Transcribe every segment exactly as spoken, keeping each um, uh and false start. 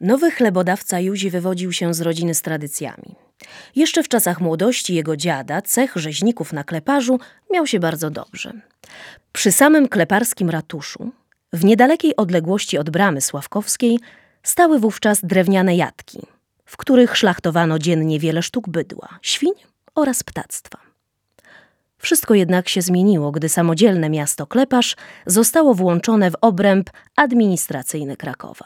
Nowy chlebodawca Józi wywodził się z rodziny z tradycjami. Jeszcze w czasach młodości jego dziada, cech rzeźników na kleparzu, miał się bardzo dobrze. Przy samym kleparskim ratuszu, w niedalekiej odległości od bramy sławkowskiej, stały wówczas drewniane jatki, w których szlachtowano dziennie wiele sztuk bydła, świń oraz ptactwa. Wszystko jednak się zmieniło, gdy samodzielne miasto Kleparz zostało włączone w obręb administracyjny Krakowa.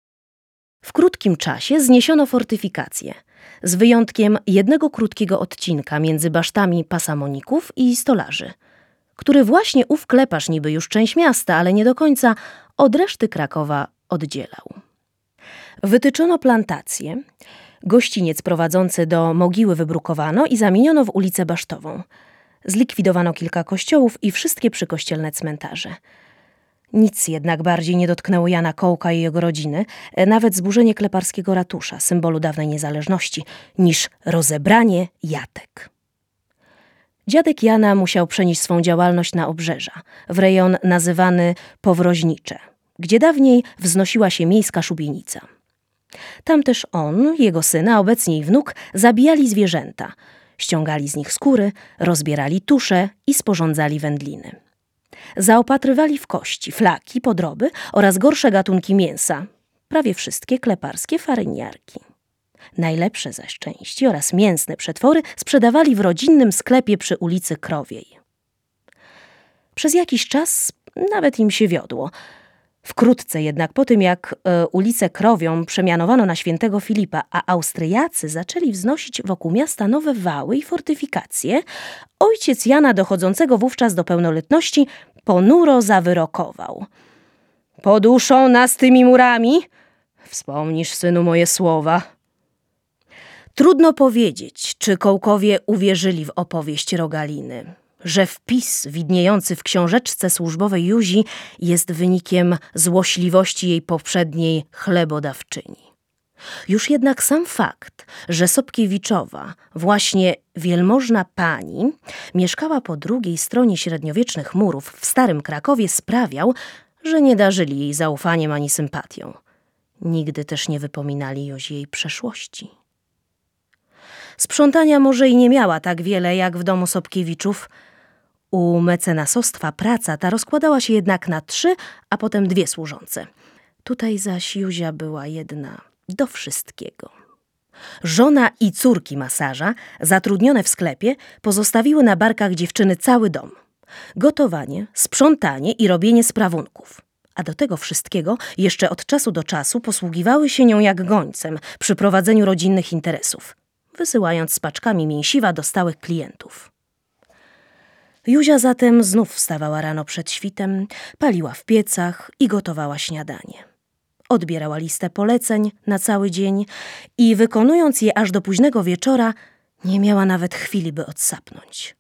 W krótkim czasie zniesiono fortyfikacje, z wyjątkiem jednego krótkiego odcinka między basztami pasamoników i stolarzy, który właśnie ów Kleparz, niby już część miasta, ale nie do końca, od reszty Krakowa oddzielał. Wytyczono plantacje, gościniec prowadzący do mogiły wybrukowano i zamieniono w ulicę Basztową. Zlikwidowano kilka kościołów i wszystkie przykościelne cmentarze. Nic jednak bardziej nie dotknęło Jana Kołka i jego rodziny, nawet zburzenie kleparskiego ratusza, symbolu dawnej niezależności, niż rozebranie jatek. Dziadek Jana musiał przenieść swą działalność na obrzeża, w rejon nazywany Powroźnicze, gdzie dawniej wznosiła się miejska szubienica. Tam też on, jego syn, a obecnie i wnuk, zabijali zwierzęta, ściągali z nich skóry, rozbierali tusze i sporządzali wędliny. Zaopatrywali w kości, flaki, podroby oraz gorsze gatunki mięsa, prawie wszystkie kleparskie faryniarki. Najlepsze zaś części oraz mięsne przetwory sprzedawali w rodzinnym sklepie przy ulicy Krowiej. Przez jakiś czas nawet im się wiodło. Wkrótce jednak po tym, jak e, ulicę Krowią przemianowano na Świętego Filipa, a Austriacy zaczęli wznosić wokół miasta nowe wały i fortyfikacje, ojciec Jana, dochodzącego wówczas do pełnoletności, ponuro zawyrokował. Poduszą nas tymi murami? Wspomnisz, synu, moje słowa. Trudno powiedzieć, czy Kołkowie uwierzyli w opowieść Rogaliny, że wpis widniejący w książeczce służbowej Józi jest wynikiem złośliwości jej poprzedniej chlebodawczyni. Już jednak sam fakt, że Sobkiewiczowa, właśnie wielmożna pani, mieszkała po drugiej stronie średniowiecznych murów w Starym Krakowie, sprawiał, że nie darzyli jej zaufaniem ani sympatią. Nigdy też nie wypominali Jozi jej przeszłości. Sprzątania może i nie miała tak wiele jak w domu Sobkiewiczów. U mecenasostwa praca ta rozkładała się jednak na trzy, a potem dwie służące. Tutaj zaś Józia była jedna do wszystkiego. Żona i córki masaża, zatrudnione w sklepie, pozostawiły na barkach dziewczyny cały dom. Gotowanie, sprzątanie i robienie sprawunków. A do tego wszystkiego jeszcze od czasu do czasu posługiwały się nią jak gońcem przy prowadzeniu rodzinnych interesów, wysyłając z paczkami mięsiwa do stałych klientów. Józia zatem znów wstawała rano przed świtem, paliła w piecach i gotowała śniadanie. Odbierała listę poleceń na cały dzień i wykonując je aż do późnego wieczora, nie miała nawet chwili, by odsapnąć.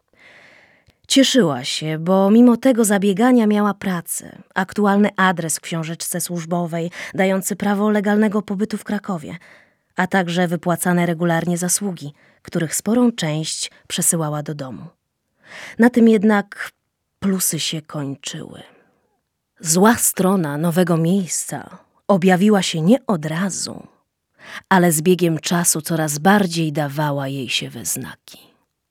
Cieszyła się, bo mimo tego zabiegania miała pracę, aktualny adres w książeczce służbowej, dający prawo legalnego pobytu w Krakowie, a także wypłacane regularnie zasługi, których sporą część przesyłała do domu. Na tym jednak plusy się kończyły. Zła strona nowego miejsca objawiła się nie od razu, ale z biegiem czasu coraz bardziej dawała jej się we znaki.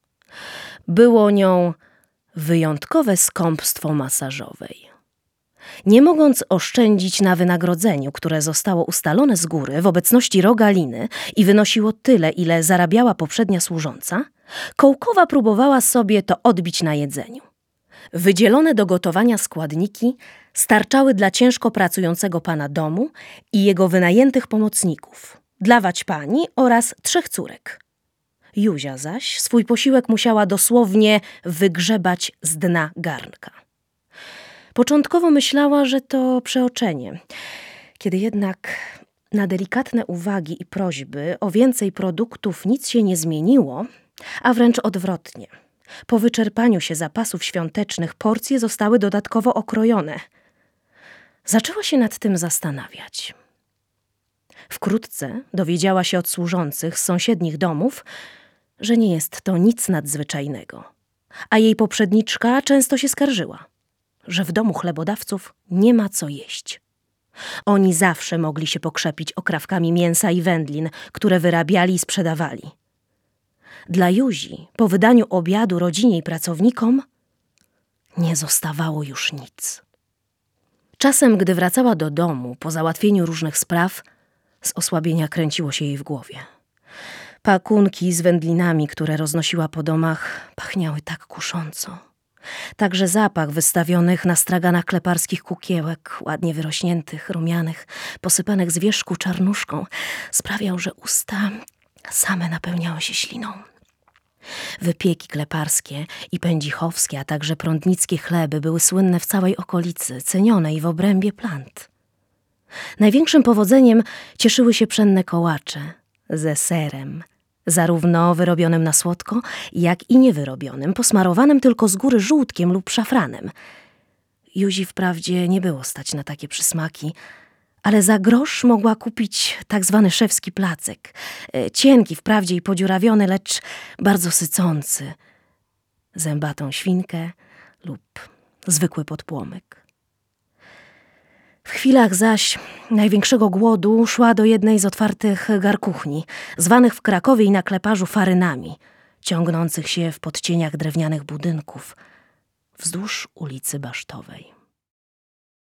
Było nią wyjątkowe skąpstwo masażowej. Nie mogąc oszczędzić na wynagrodzeniu, które zostało ustalone z góry w obecności Rogaliny i wynosiło tyle, ile zarabiała poprzednia służąca, Kołkowa próbowała sobie to odbić na jedzeniu. Wydzielone do gotowania składniki starczały dla ciężko pracującego pana domu i jego wynajętych pomocników, dla waćpani oraz trzech córek. Józia zaś swój posiłek musiała dosłownie wygrzebać z dna garnka. Początkowo myślała, że to przeoczenie, kiedy jednak na delikatne uwagi i prośby o więcej produktów nic się nie zmieniło, a wręcz odwrotnie. Po wyczerpaniu się zapasów świątecznych porcje zostały dodatkowo okrojone. Zaczęła się nad tym zastanawiać. Wkrótce dowiedziała się od służących z sąsiednich domów, że nie jest to nic nadzwyczajnego, a jej poprzedniczka często się skarżyła, że w domu chlebodawców nie ma co jeść. Oni zawsze mogli się pokrzepić okrawkami mięsa i wędlin, które wyrabiali i sprzedawali. Dla Józi, po wydaniu obiadu rodzinie i pracownikom, nie zostawało już nic. Czasem, gdy wracała do domu po załatwieniu różnych spraw, z osłabienia kręciło się jej w głowie. Pakunki z wędlinami, które roznosiła po domach, pachniały tak kusząco. Także zapach wystawionych na straganach kleparskich kukiełek, ładnie wyrośniętych, rumianych, posypanych z wierzchu czarnuszką, sprawiał, że usta same napełniały się śliną. Wypieki kleparskie i pędzichowskie, a także prądnickie chleby były słynne w całej okolicy, cenione i w obrębie plant. Największym powodzeniem cieszyły się pszenne kołacze ze serem, zarówno wyrobionym na słodko, jak i niewyrobionym, posmarowanym tylko z góry żółtkiem lub szafranem. Józi wprawdzie nie było stać na takie przysmaki, ale za grosz mogła kupić tak zwany szewski placek, cienki wprawdzie i podziurawiony, lecz bardzo sycący, zębatą świnkę lub zwykły podpłomyk. W chwilach zaś największego głodu szła do jednej z otwartych garkuchni, zwanych w Krakowie i na Kleparzu farynami, ciągnących się w podcieniach drewnianych budynków wzdłuż ulicy Basztowej.